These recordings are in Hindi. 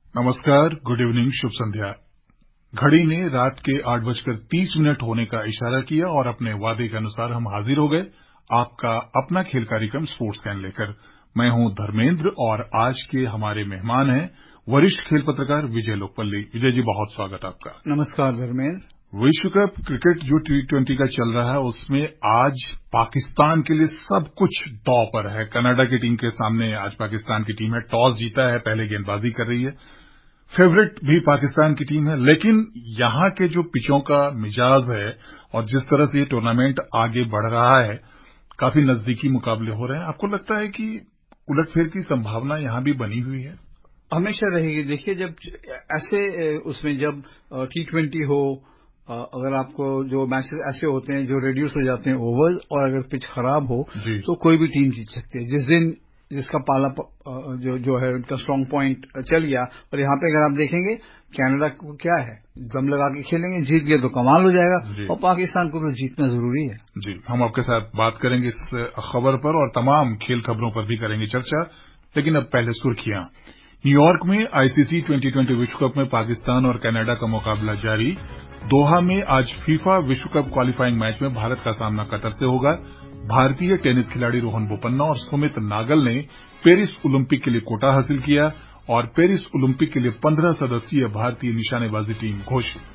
नमस्कार, गुड इवनिंग, शुभ संध्या। घड़ी ने रात के 8:30 होने का इशारा किया और अपने वादे के अनुसार हम हाजिर हो गए आपका अपना खेल कार्यक्रम स्पोर्ट्स कैन लेकर। मैं हूं धर्मेंद्र और आज के हमारे मेहमान हैं वरिष्ठ खेल पत्रकार विजय लोकपल्ली। विजय जी, बहुत स्वागत आपका। नमस्कार धर्मेंद्र। विश्व कप क्रिकेट जो T20 का चल रहा है उसमें आज पाकिस्तान के लिए सब कुछ दांव पर है। कनाडा की टीम के सामने आज पाकिस्तान की टीम है, टॉस जीता है, पहले गेंदबाजी कर रही है। फेवरेट भी पाकिस्तान की टीम है, लेकिन यहां के जो पिचों का मिजाज है और जिस तरह से ये टूर्नामेंट आगे बढ़ रहा है, काफी नजदीकी मुकाबले हो रहे हैं। आपको लगता है कि उलटफेर की संभावना यहां भी बनी हुई है? हमेशा रहेगी। देखिए, जब ऐसे उसमें जब T20 हो, अगर आपको जो मैचेस ऐसे होते हैं जो रिड्यूस हो जाते हैं ओवर्स, और अगर पिच खराब हो तो कोई भी टीम जीत सकती है। जिस दिन जिसका पाला जो है उनका स्ट्रांग पॉइंट चल गया। और यहाँ पे अगर आप देखेंगे कनाडा को क्या है, दम लगा के खेलेंगे, जीत गए तो कमाल हो जाएगा, और पाकिस्तान को तो जीतना जरूरी है। जी, हम आपके साथ बात करेंगे इस खबर पर और तमाम खेल खबरों पर भी करेंगे चर्चा। लेकिन अब पहले सुर्खियां। न्यूयॉर्क में ICC T20 विश्व कप में पाकिस्तान और कनाडा का मुकाबला जारी। दोहा में आज फीफा विश्व कप क्वालिफाइंग मैच में भारत का सामना कतर से होगा। भारतीय टेनिस खिलाड़ी रोहन बोपन्ना और सुमित नागल ने पेरिस ओलंपिक के लिए कोटा हासिल किया और पेरिस ओलंपिक के लिए 15 सदस्यीय भारतीय निशानेबाजी टीम घोषित।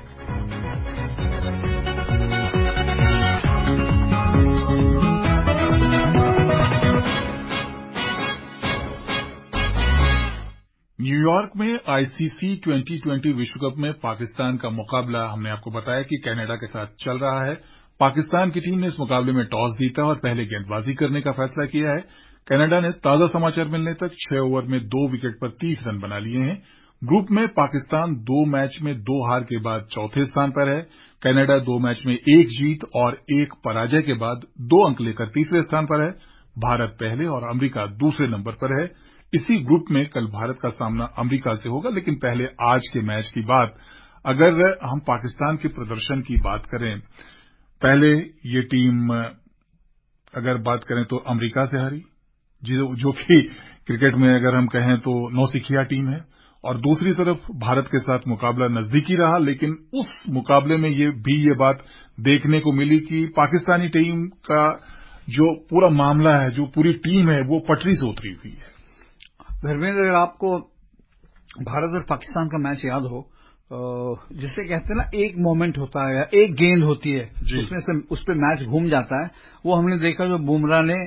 न्यूयॉर्क में ICC T20 विश्व कप में पाकिस्तान का मुकाबला हमने आपको बताया कि कनाडा के साथ चल रहा है। पाकिस्तान की टीम ने इस मुकाबले में टॉस जीता और पहले गेंदबाजी करने का फैसला किया है। कनाडा ने ताजा समाचार मिलने तक 6 ओवर में 2 विकेट पर 30 रन बना लिए हैं। ग्रुप में पाकिस्तान 2 मैच में 2 हार के बाद चौथे स्थान पर है। कनाडा 2 मैच में 1 जीत और 1 पराजय के बाद 2 अंक लेकर तीसरे स्थान पर है। भारत पहले और अमेरिका दूसरे नंबर पर है। इसी ग्रुप में कल भारत का सामना अमेरिका से होगा। लेकिन पहले आज के मैच की बात, अगर हम पाकिस्तान के प्रदर्शन की बात करें, पहले ये टीम अगर बात करें तो अमेरिका से हारी, जो कि क्रिकेट में अगर हम कहें तो नौसिखिया टीम है। और दूसरी तरफ भारत के साथ मुकाबला नजदीकी रहा, लेकिन उस मुकाबले में ये बात देखने को मिली कि पाकिस्तानी टीम का जो पूरा मामला है, जो पूरी टीम है, वो पटरी से उतरी हुई है। धर्मेंद्र, अगर आपको भारत और पाकिस्तान का मैच याद हो, जिसे कहते हैं ना, एक मोमेंट होता है या एक गेंद होती है, उसमें से उस पर मैच घूम जाता है। वो हमने देखा जो बुमराह ने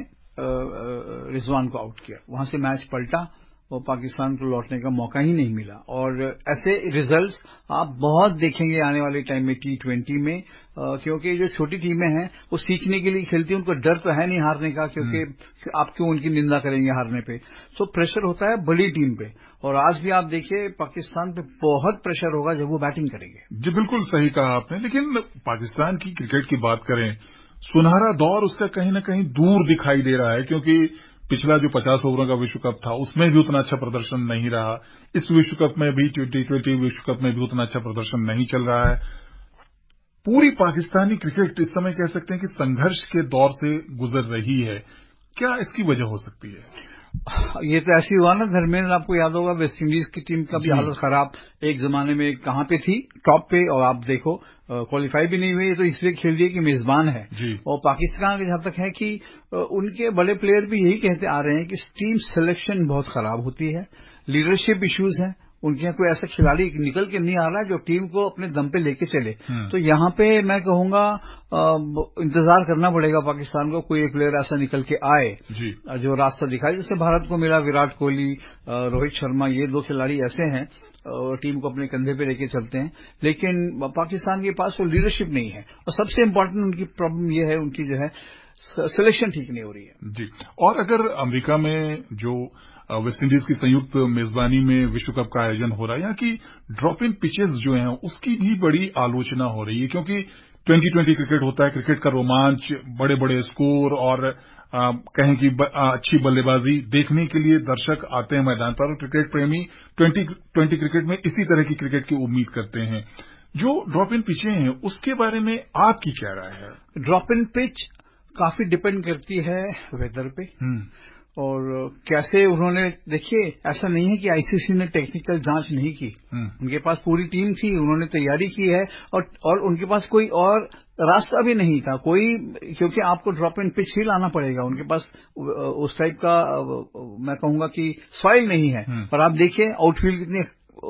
रिजवान को आउट किया, वहां से मैच पलटा और पाकिस्तान को लौटने का मौका ही नहीं मिला। और ऐसे रिजल्ट्स आप बहुत देखेंगे आने वाले टाइम में T20 में, क्योंकि जो छोटी टीमें हैं वो सीखने के लिए खेलती हैं। उनको डर तो है नहीं हारने का, क्योंकि आप क्यों उनकी निंदा करेंगे हारने पे। सो प्रेशर होता है बड़ी टीम पे, और आज भी आप देखिए पाकिस्तान पे बहुत प्रेशर होगा जब वो बैटिंग करेंगे। जी, बिल्कुल सही कहा आपने। लेकिन पाकिस्तान की क्रिकेट की बात करें, सुनहरा दौर उसका कहीं न कहीं दूर दिखाई दे रहा है, क्योंकि पिछला जो 50 ओवरों का विश्व कप था उसमें भी उतना अच्छा प्रदर्शन नहीं रहा। इस विश्व कप में भी T20 विश्व कप में भी उतना अच्छा प्रदर्शन नहीं चल रहा है। पूरी पाकिस्तानी क्रिकेट इस समय कह सकते हैं कि संघर्ष के दौर से गुजर रही है। क्या इसकी वजह हो सकती है? ये तो ऐसी हुआ ना धर्मेंद्र, आपको याद होगा वेस्ट इंडीज की टीम का भी हालत खराब। एक जमाने में कहां पे थी, टॉप पे, और आप देखो क्वालिफाई भी नहीं हुई, तो इसलिए खेल दिए कि मेजबान है। और पाकिस्तान के जहां तक है कि उनके बड़े प्लेयर भी यही कहते आ रहे हैं कि टीम सिलेक्शन बहुत खराब होती है, लीडरशिप इश्यूज हैं। उनके यहाँ कोई ऐसा खिलाड़ी निकल के नहीं आ रहा है जो टीम को अपने दम पे लेके चले। तो यहाँ पे मैं कहूंगा इंतजार करना पड़ेगा पाकिस्तान को, कोई एक प्लेयर ऐसा निकल के आए जो रास्ता दिखाए, जैसे भारत को मिला विराट कोहली, रोहित शर्मा। ये 2 खिलाड़ी ऐसे हैं टीम को अपने कंधे पे लेके चलते हैं। लेकिन पाकिस्तान के पास वो लीडरशिप नहीं है, और सबसे इम्पोर्टेंट उनकी प्रॉब्लम ये है, उनकी जो है सिलेक्शन ठीक नहीं हो रही है। जी, और अगर अमेरिका में जो वेस्ट इंडीज की संयुक्त मेजबानी में विश्व कप का आयोजन हो रहा है, यहाँ की ड्रॉप इन पिचेस जो हैं उसकी भी बड़ी आलोचना हो रही है, क्योंकि T20 क्रिकेट होता है, क्रिकेट का रोमांच, बड़े बड़े स्कोर और कहें कि अच्छी बल्लेबाजी देखने के लिए दर्शक आते हैं मैदान पर, और क्रिकेट प्रेमी T20 क्रिकेट में इसी तरह की क्रिकेट की उम्मीद करते हैं। जो ड्रॉप इन पिचें हैं उसके बारे में आपकी क्या राय है? ड्रॉप इन पिच काफी डिपेंड करती है वेदर पे, और कैसे उन्होंने, देखिए ऐसा नहीं है कि आईसीसी ने टेक्निकल जांच नहीं की, उनके पास पूरी टीम थी, उन्होंने तैयारी की है और उनके पास कोई और रास्ता भी नहीं था कोई, क्योंकि आपको ड्रॉप इन पिच ही लाना पड़ेगा, उनके पास उस टाइप का मैं कहूंगा कि सॉइल नहीं है। पर आप देखिए आउटफील्ड कितनी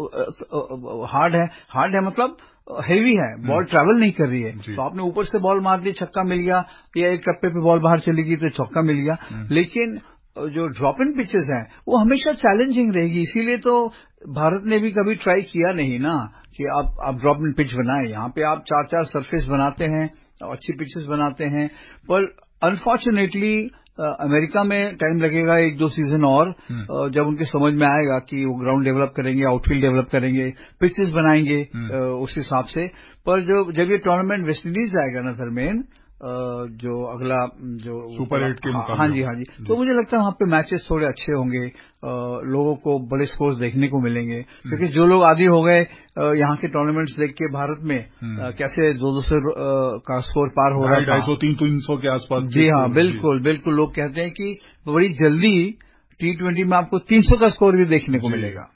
हार्ड है मतलब हेवी है, बॉल ट्रैवल नहीं कर रही है, तो आपने ऊपर से बॉल मार दी, छक्का मिल गया, या एक टप्पे पे बॉल बाहर चली गई तो चौका मिल गया। लेकिन जो ड्रॉप इन पिचेस हैं वो हमेशा चैलेंजिंग रहेगी, इसीलिए तो भारत ने भी कभी ट्राई किया नहीं ना कि आप ड्रॉप इन पिच बनाएं। यहाँ पे आप 4-4 सरफेस बनाते हैं, अच्छी पिचेस बनाते हैं, पर अनफॉर्चुनेटली अमेरिका में टाइम लगेगा 1-2 सीजन और जब उनके समझ में आएगा कि वो ग्राउंड डेवलप करेंगे, आउटफील्ड डेवलप करेंगे, पिचेस बनाएंगे उस हिसाब से। पर जब ये टूर्नामेंट वेस्ट इंडीज आएगा ना धर्मेंद्र, जो अगला जो सुपर 8 के मुकाबले, हाँ जी, तो मुझे लगता है वहाँ पे मैचेस थोड़े अच्छे होंगे, लोगों को बड़े स्कोर्स देखने को मिलेंगे, क्योंकि जो लोग आदी हो गए यहाँ के टूर्नामेंट्स देख के भारत में कैसे 200 का स्कोर पार हो रहा था, 250-300 के आसपास। जी हाँ, बिल्कुल लोग कहते हैं कि बड़ी जल्दी T20 में आपको 300 का स्कोर भी देखने को मिलेगा।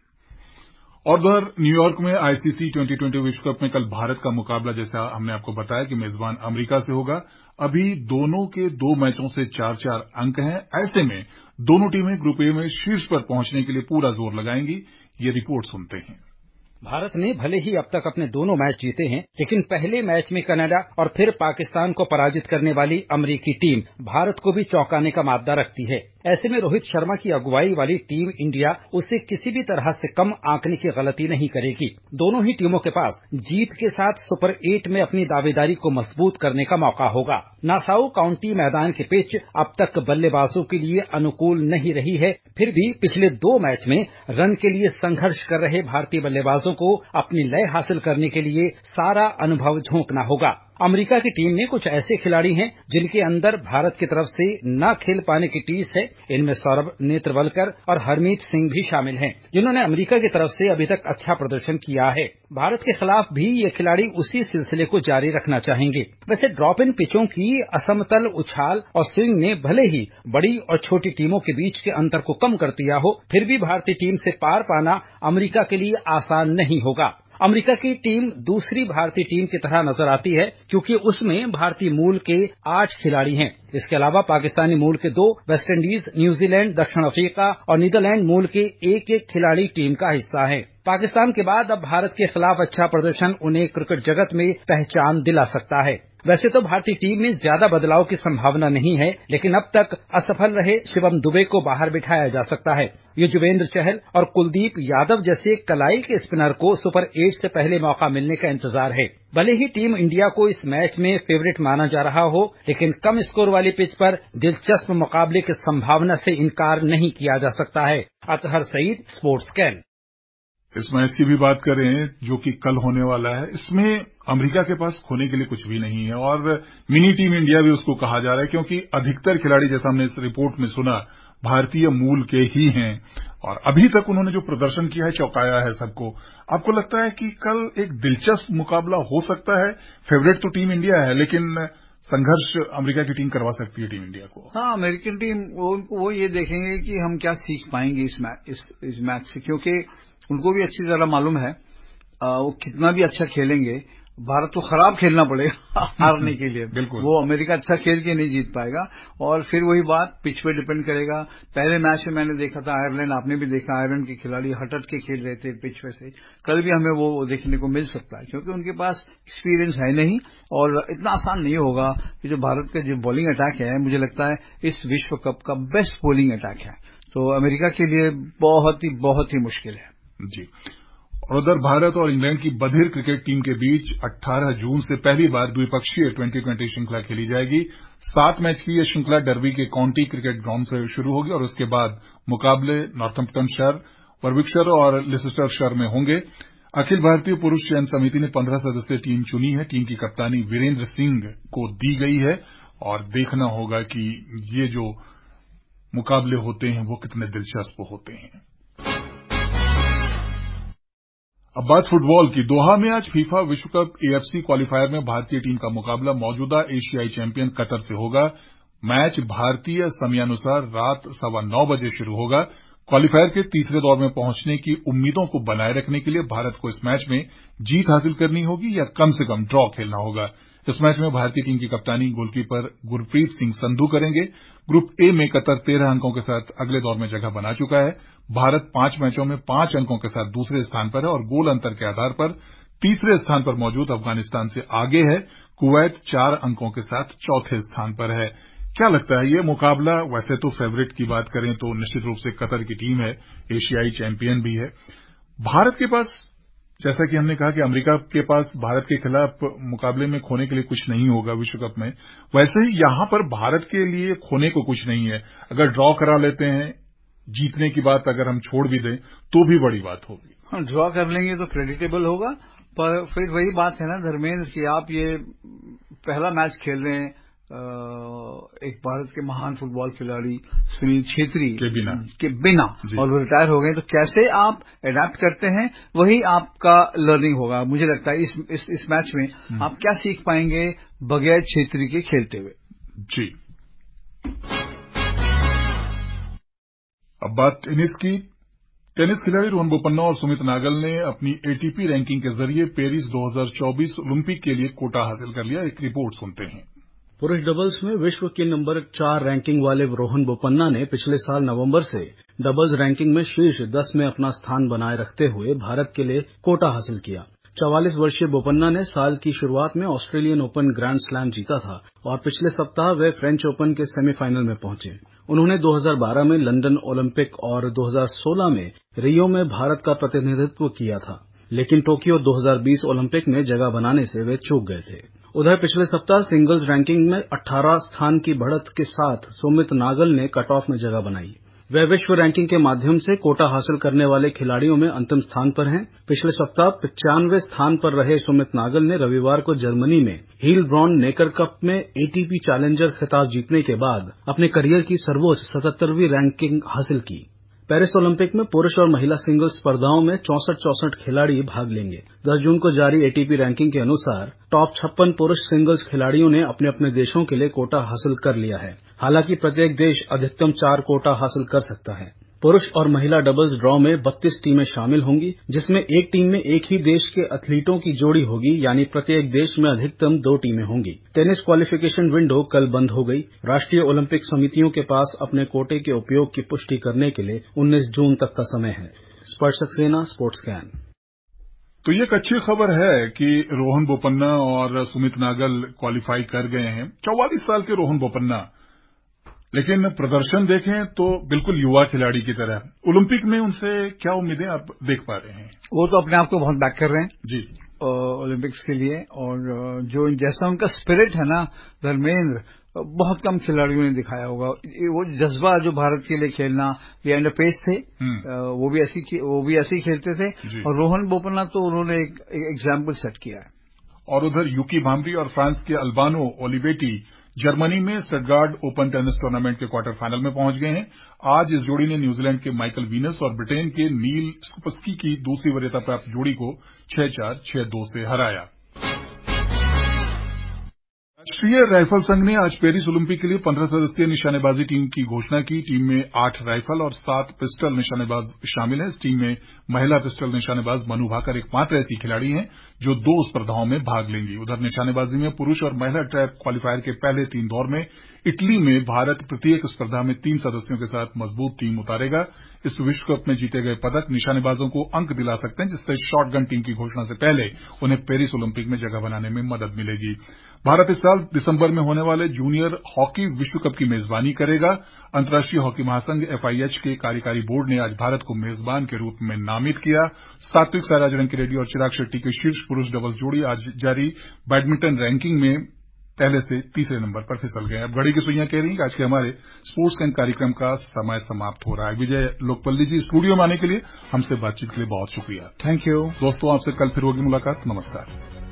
और उधर न्यूयॉर्क में आईसीसी 2020 विश्व कप में कल भारत का मुकाबला, जैसा हमने आपको बताया कि मेजबान अमेरिका से होगा। अभी दोनों के 2 मैचों से 4-4 अंक हैं। ऐसे में दोनों टीमें ग्रुप ए में शीर्ष पर पहुंचने के लिए पूरा जोर लगाएंगी। ये रिपोर्ट सुनते हैं। भारत ने भले ही अब तक अपने दोनों मैच जीते हैं, लेकिन पहले मैच में कनाडा और फिर पाकिस्तान को पराजित करने वाली अमेरिकी टीम भारत को भी चौंकाने का मादा रखती है। ऐसे में रोहित शर्मा की अगुवाई वाली टीम इंडिया उसे किसी भी तरह से कम आंकने की गलती नहीं करेगी। दोनों ही टीमों के पास जीत के साथ सुपर 8 में अपनी दावेदारी को मजबूत करने का मौका होगा। नासाउ काउंटी मैदान की पिच अब तक बल्लेबाजों के लिए अनुकूल नहीं रही है, फिर भी पिछले 2 मैच में रन के लिए संघर्ष कर रहे भारतीय बल्लेबाजों को अपनी लय हासिल करने के लिए सारा अनुभव झोंकना होगा। अमेरिका की टीम में कुछ ऐसे खिलाड़ी हैं जिनके अंदर भारत की तरफ से न खेल पाने की टीस है। इनमें सौरभ नेत्रवलकर और हरमीत सिंह भी शामिल हैं, जिन्होंने अमेरिका की तरफ से अभी तक अच्छा प्रदर्शन किया है। भारत के खिलाफ भी ये खिलाड़ी उसी सिलसिले को जारी रखना चाहेंगे। वैसे ड्रॉप इन पिचों की असमतल उछाल और स्विंग ने भले ही बड़ी और छोटी टीमों के बीच के अंतर को कम कर दिया हो, फिर भी भारतीय टीम से पार पाना अमेरिका के लिए आसान नहीं होगा। अमेरिका की टीम दूसरी भारतीय टीम की तरह नजर आती है, क्योंकि उसमें भारतीय मूल के 8 खिलाड़ी हैं। इसके अलावा पाकिस्तानी मूल के 2, वेस्ट इंडीज, न्यूजीलैंड, दक्षिण अफ्रीका और नीदरलैंड मूल के 1-1 खिलाड़ी टीम का हिस्सा हैं। पाकिस्तान के बाद अब भारत के खिलाफ अच्छा प्रदर्शन उन्हें क्रिकेट जगत में पहचान दिला सकता है। वैसे तो भारतीय टीम में ज्यादा बदलाव की संभावना नहीं है, लेकिन अब तक असफल रहे शिवम दुबे को बाहर बिठाया जा सकता है। युजवेंद्र चहल और कुलदीप यादव जैसे कलाई के स्पिनर को सुपर 8 से पहले मौका मिलने का इंतजार है। भले ही टीम इंडिया को इस मैच में फेवरेट माना जा रहा हो, लेकिन कम स्कोर वाली पिच पर दिलचस्प मुकाबले की संभावना से इनकार नहीं किया जा सकता है। Athar Saeed, sports can. इस मैच की भी बात करें जो कि कल होने वाला है, इसमें अमेरिका के पास खोने के लिए कुछ भी नहीं है और मिनी टीम इंडिया भी उसको कहा जा रहा है, क्योंकि अधिकतर खिलाड़ी, जैसा हमने इस रिपोर्ट में सुना, भारतीय मूल के ही हैं और अभी तक उन्होंने जो प्रदर्शन किया है चौंकाया है सबको। आपको लगता है कि कल एक दिलचस्प मुकाबला हो सकता है? फेवरेट तो टीम इंडिया है, लेकिन संघर्ष अमेरिका की टीम करवा सकती है टीम इंडिया को। हाँ, अमेरिकन टीम वो ये देखेंगे कि हम क्या सीख पाएंगे इस मैच से, क्योंकि उनको भी अच्छी तरह मालूम है वो कितना भी अच्छा खेलेंगे, भारत को खराब खेलना पड़ेगा हारने के लिए। वो अमेरिका अच्छा खेल के नहीं जीत पाएगा। और फिर वही बात पिच पे डिपेंड करेगा। पहले मैच में मैंने देखा था आयरलैंड, आपने भी देखा, आयरलैंड के खिलाड़ी हट के खेल रहे थे पिच पे से। कल भी हमें वो देखने को मिल सकता है, क्योंकि उनके पास एक्सपीरियंस है नहीं और इतना आसान नहीं होगा कि जो भारत का जो बॉलिंग अटैक है, मुझे लगता है इस विश्व कप का बेस्ट बॉलिंग अटैक है, तो अमेरिका के लिए बहुत ही मुश्किल है जी। और उधर भारत और इंग्लैंड की बधिर क्रिकेट टीम के बीच 18 जून से पहली बार द्विपक्षीय 2020 श्रृंखला खेली जाएगी। 7 मैच की यह श्रृंखला डर्बी के काउंटी क्रिकेट ग्राउंड से शुरू होगी और उसके बाद मुकाबले नॉर्थम्प्टनशायर, वर्विकशायर और लिसेस्टरशायर में होंगे। अखिल भारतीय पुरुष चयन समिति ने 15 सदस्यीय टीम चुनी है। टीम की कप्तानी वीरेंद्र सिंह को दी गई है और देखना होगा कि ये जो मुकाबले होते हैं वो कितने दिलचस्प होते हैं। अब बात फुटबॉल की। दोहा में आज फीफा विश्व कप एएफसी क्वालीफायर में भारतीय टीम का मुकाबला मौजूदा एशियाई चैंपियन कतर से होगा। मैच भारतीय समयानुसार रात 9:15 बजे शुरू होगा। क्वालीफायर के तीसरे दौर में पहुंचने की उम्मीदों को बनाए रखने के लिए भारत को इस मैच में जीत हासिल करनी होगी या कम से कम ड्रॉ खेलना होगा। इस मैच में भारतीय टीम की कप्तानी गोलकीपर गुरप्रीत सिंह संधू करेंगे। ग्रुप ए में कतर 13 अंकों के साथ अगले दौर में जगह बना चुका है। भारत 5 मैचों में 5 अंकों के साथ दूसरे स्थान पर है और गोल अंतर के आधार पर तीसरे स्थान पर मौजूद अफगानिस्तान से आगे है। कुवैत 4 अंकों के साथ चौथे स्थान पर है। क्या लगता है ये मुकाबला? वैसे तो फेवरेट की बात करें तो निश्चित रूप से कतर की टीम है, एशियाई चैंपियन भी है। भारत के पास, जैसा कि हमने कहा कि अमेरिका के पास भारत के खिलाफ मुकाबले में खोने के लिए कुछ नहीं होगा विश्व कप में, वैसे ही यहां पर भारत के लिए खोने को कुछ नहीं है। अगर ड्रॉ करा लेते हैं, जीतने की बात अगर हम छोड़ भी दें तो भी बड़ी बात होगी। हाँ, ड्रॉ कर लेंगे तो क्रेडिटेबल होगा, पर फिर वही बात है ना धर्मेंद्र कि आप ये पहला मैच खेल रहे हैं एक भारत के महान फुटबॉल खिलाड़ी सुनील छेत्री के बिना और वो रिटायर हो गए, तो कैसे आप एडेप्ट करते हैं वही आपका लर्निंग होगा। मुझे लगता है इस मैच में आप क्या सीख पाएंगे बगैर छेत्री के खेलते हुए। जी, अब बात टेनिस की। टेनिस खिलाड़ी रोहन बोपन्ना और सुमित नागल ने अपनी एटीपी रैंकिंग के जरिए पेरिस 2024 ओलंपिक के लिए कोटा हासिल कर लिया। एक रिपोर्ट सुनते हैं। पुरुष डबल्स में विश्व के नंबर 4 रैंकिंग वाले रोहन बोपन्ना ने पिछले साल नवंबर से डबल्स रैंकिंग में शीर्ष 10 में अपना स्थान बनाए रखते हुए भारत के लिए कोटा हासिल किया। 44 वर्षीय बोपन्ना ने साल की शुरुआत में ऑस्ट्रेलियन ओपन ग्रैंड स्लैम जीता था और पिछले सप्ताह वे फ्रेंच ओपन के सेमीफाइनल में पहुंचे। उन्होंने 2012 में लंदन ओलंपिक और 2016 में रियो में भारत का प्रतिनिधित्व किया था, लेकिन टोक्यो 2020 ओलंपिक में जगह बनाने से वे चूक गए थे। उधर पिछले सप्ताह सिंगल्स रैंकिंग में 18 स्थान की बढ़त के साथ सुमित नागल ने कट ऑफ में जगह बनाई। वे विश्व रैंकिंग के माध्यम से कोटा हासिल करने वाले खिलाड़ियों में अंतिम स्थान पर हैं। पिछले सप्ताह 95वें स्थान पर रहे सुमित नागल ने रविवार को जर्मनी में हीलब्रॉन नेकर कप में एटीपी चैलेंजर खिताब जीतने के बाद अपने करियर की सर्वोच्च 77वीं रैंकिंग हासिल की। पेरिस ओलंपिक में पुरुष और महिला सिंगल्स स्पर्धाओं में 64 खिलाड़ी भाग लेंगे। 10 जून को जारी एटीपी रैंकिंग के अनुसार टॉप 56 पुरुष सिंगल्स खिलाड़ियों ने अपने अपने देशों के लिए कोटा हासिल कर लिया है। हालांकि प्रत्येक देश अधिकतम 4 कोटा हासिल कर सकता है। पुरुष और महिला डबल्स ड्रॉ में 32 टीमें शामिल होंगी, जिसमें एक टीम में एक ही देश के एथलीटों की जोड़ी होगी, यानी प्रत्येक देश में अधिकतम 2 टीमें होंगी। टेनिस क्वालिफिकेशन विंडो कल बंद हो गई। राष्ट्रीय ओलंपिक समितियों के पास अपने कोटे के उपयोग की पुष्टि करने के लिए 19 जून तक का समय है। स्पर्शक सेना, स्पोर्ट्स कैन। तो ये एक अच्छी खबर है कि रोहन बोपन्ना और सुमित नागल क्वालिफाई कर गए हैं। 44 साल के रोहन बोपन्ना, लेकिन प्रदर्शन देखें तो बिल्कुल युवा खिलाड़ी की तरह। ओलंपिक में उनसे क्या उम्मीदें आप देख पा रहे हैं? वो तो अपने आप को बहुत बैक कर रहे हैं जी ओलंपिक्स के लिए, और जो जैसा उनका स्पिरिट है ना धर्मेंद्र, बहुत कम खिलाड़ियों ने दिखाया होगा। वो जज्बा जो भारत के लिए खेलना, लिएंडर पेस थे, वो भी ऐसे ही खेलते थे, और रोहन बोपन्ना तो उन्होंने एक एग्जाम्पल सेट किया है। और उधर यूकी भाम्बरी और फ्रांस के अल्बानो ओलिवेटी जर्मनी में स्टटगार्ट ओपन टेनिस टूर्नामेंट के क्वार्टर फाइनल में पहुंच गए हैं। आज इस जोड़ी ने न्यूजीलैंड के माइकल वीनस और ब्रिटेन के नील स्कपस्की की दूसरी वरीयता प्राप्त जोड़ी को 6-4, 6-2 से हराया। राष्ट्रीय राइफल संघ ने आज पेरिस ओलंपिक के लिए 15 सदस्यीय निशानेबाजी टीम की घोषणा की। टीम में 8 राइफल और 7 पिस्टल निशानेबाज शामिल हैं। इस टीम में महिला पिस्टल निशानेबाज मनु भाकर एकमात्र ऐसी खिलाड़ी हैं जो 2 स्पर्धाओं में भाग लेंगी। उधर निशानेबाजी में पुरुष और महिला ट्रैप क्वालीफायर के पहले 3 दौर में इटली में भारत प्रत्येक स्पर्धा में 3 सदस्यों के साथ मजबूत टीम उतारेगा। इस विश्व कप में जीते गए पदक निशानेबाजों को अंक दिला सकते हैं, जिससे शॉटगन टीम की घोषणा से पहले उन्हें पेरिस ओलंपिक में जगह बनाने में मदद मिलेगी। भारत इस साल दिसंबर में होने वाले जूनियर हॉकी विश्व कप की मेजबानी करेगा। अंतर्राष्ट्रीय हॉकी महासंघ FIH के कार्यकारी बोर्ड ने आज भारत को मेजबान के रूप में नामित किया। सात्विक साईराज रंकीरेड्डी और चिराग शेट्टी की शीर्ष पुरुष डबल्स जोड़ी आज जारी बैडमिंटन रैंकिंग में पहले से तीसरे नंबर पर फिसल गए। अब घड़ी की सुइयां कह रही हैं कि आज के हमारे स्पोर्ट्स कैन कार्यक्रम का समय समाप्त हो रहा है। विजय लोकपल्ली जी, स्टूडियो में आने के लिए हमसे बातचीत के लिए बहुत शुक्रिया। Thank you. दोस्तों, आपसे कल फिर होगी मुलाकात। नमस्कार।